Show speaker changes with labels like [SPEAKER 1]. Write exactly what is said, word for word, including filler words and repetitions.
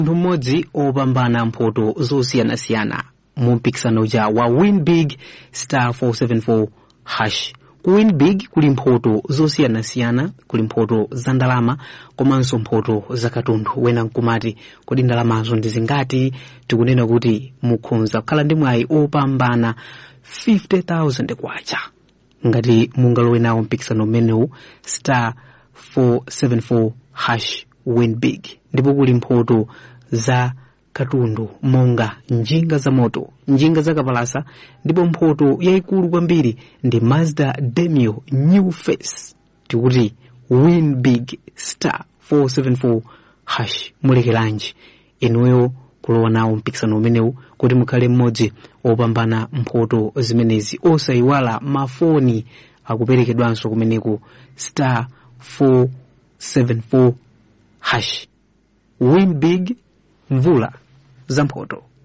[SPEAKER 1] Munthu mmodzi opambana mphoto zosiyanasiyana mu mpikisano uja wa Win Big star four seven four hash. Ku Win Big kuli mphoto zosiyanasiyana, kuli mphoto za ndalama komanso mphoto za katundu. Wena nkumati kodi ndalamazo ndi zingati? Tikunena kuti mukhoza kukhala ndi mwayi opambana fifty thousand kwacha ngati mungalowe nawo mpikisano umenewu star four seven four hash Win Big. Ndipo kuli mphoto za katundu monga njinga za moto, njinga za kapalasa, ndipo mphoto yayikulu kwambiri ndi Mazda Demio New Face. Tikuti Win Big star four seven four hash mulekelanji inuyo kulowa nawo mpikisano umenewu kuti mukhale mmodzi opambana mphoto zimenezi. Osayiwala mafoni akuperekedwanso kumeneku star four seven four hash. Win Big, mvula za mphoto.